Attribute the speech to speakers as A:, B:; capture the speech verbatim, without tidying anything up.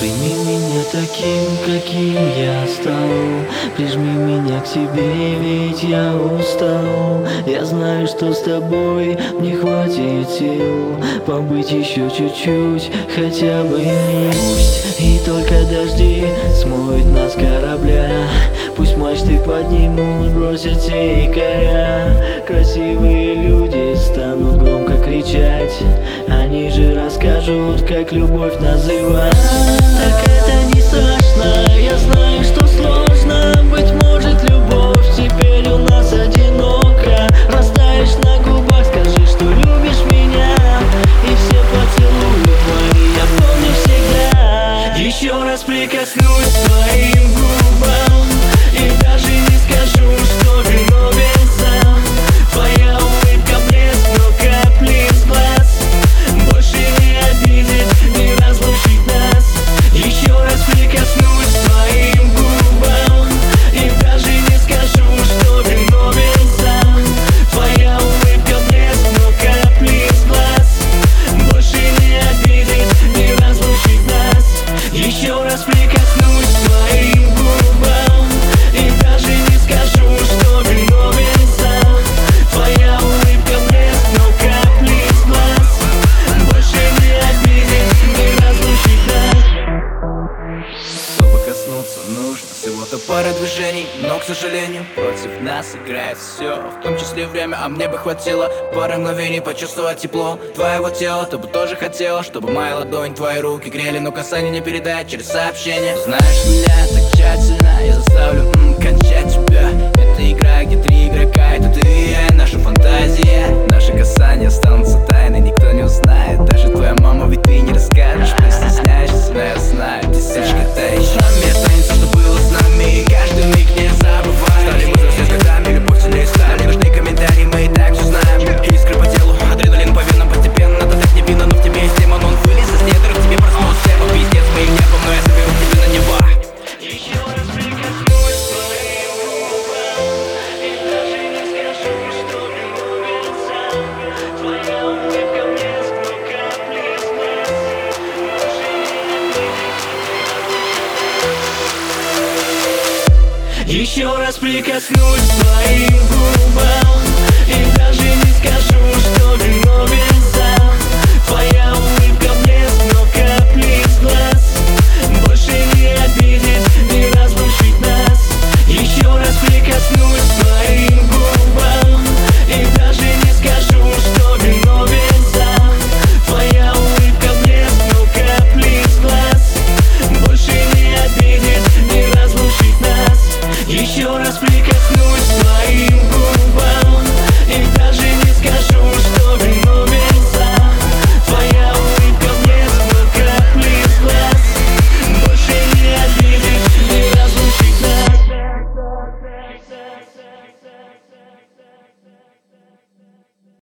A: Прими меня таким, каким я стал. Прижми меня к себе, ведь я устал. Я знаю, что с тобой мне хватит сил побыть еще чуть-чуть, хотя бы. Пусть и только дожди смоют нас с корабля. Пусть мачты поднимут, бросят все якоря. Красивые люди станут громко кричать. Они же расскажут, как любовь называть. Так это не страшно, я знаю, что сложно. Быть может, любовь теперь у нас одинока. Растаешь на губах, скажи, что любишь меня, и все поцелуи твои я помню всегда. Еще раз прикоснусь к твоим губам, и даже не скажу, что виновен сам. Твоя улыбка блеск, но капли с глаз больше не обидеть, не разлучить нас. Еще раз прикоснусь к твоим губам, и даже не скажу, что виновен сам. Твоя улыбка блеск, но капли с глаз больше не обидеть, не разлучить нас. Еще раз прикоснусь к твоим губам, и даже не скажу, что виновен сам. Твоя улыбка блеск, но капли с глаз больше не обидеть, не разлучить нас.
B: Чтобы коснуться нужно всего-то пара движений, но, к сожалению, против нас играет все, в том числе время. А мне бы хватило пары мгновений почувствовать тепло твоего тела. Ты бы тоже хотела, чтобы моя ладонь, твои руки грели, но касание не передать через сообщение. Знаешь меня так тщательно, я заставлю м, кончать тебя. Это игра, где три игрока, это ты и я, наша фантазия. Наши касания останутся тайной, никто не узнает, даже твоя мама, ведь ты не расскажешь. Постесняешься, но я знаю, тысячка тысяч. Мне останется, что было с нами, и каждый миг не забывай. Стали мы взрослее с годами, любовь сильнее стали. Не нужны комментарии, мы и так все знаем. Искры по телу, адреналин по венам постепенно. Ты так невинно, но в тебе есть демон. Он вылез из недр, в тебе проснулся. Он пиздец моим небом, но я заберу тебя на него.
A: Еще раз прикоснусь к твоим губам, и даже не скажу, что виновен сам. Твоя улыбка блеск, но капли с глаз больше не обидеть. Еще раз прикоснусь к твоим губам, и даже не скажу,